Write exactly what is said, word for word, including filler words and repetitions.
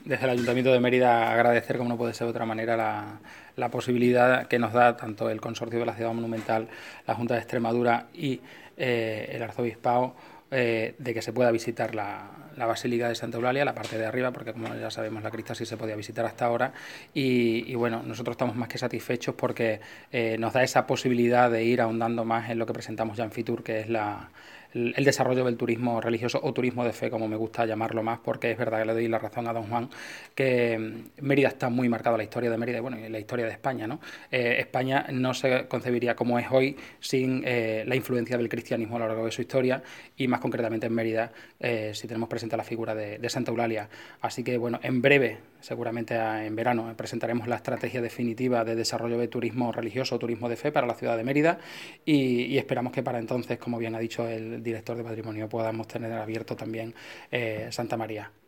desde el Ayuntamiento de Mérida agradecer, como no puede ser de otra manera, la, la posibilidad que nos da tanto el Consorcio de la Ciudad Monumental, la Junta de Extremadura y eh, el Arzobispado, eh, de que se pueda visitar la, la Basílica de Santa Eulalia, la parte de arriba, porque como ya sabemos la cripta sí se podía visitar hasta ahora, y, y bueno, nosotros estamos más que satisfechos porque eh, nos da esa posibilidad de ir ahondando más en lo que presentamos ya en Fitur, que es la, el, el desarrollo del turismo religioso o turismo de fe, como me gusta llamarlo más, porque es verdad que le doy la razón a don Juan, que Mérida está muy marcado, la historia de Mérida y bueno, y la historia de España, ¿no? Eh, España no se concebiría como es hoy sin eh, la influencia del cristianismo a lo largo de su historia, y más concretamente en Mérida, eh, si tenemos presente la figura de, de Santa Eulalia. Así que bueno, en breve, seguramente en verano, presentaremos la estrategia definitiva de desarrollo de turismo religioso o turismo de fe para la ciudad de Mérida, y, y esperamos que para entonces, como bien ha dicho el director de Patrimonio, podamos tener abierto también eh, Santa María.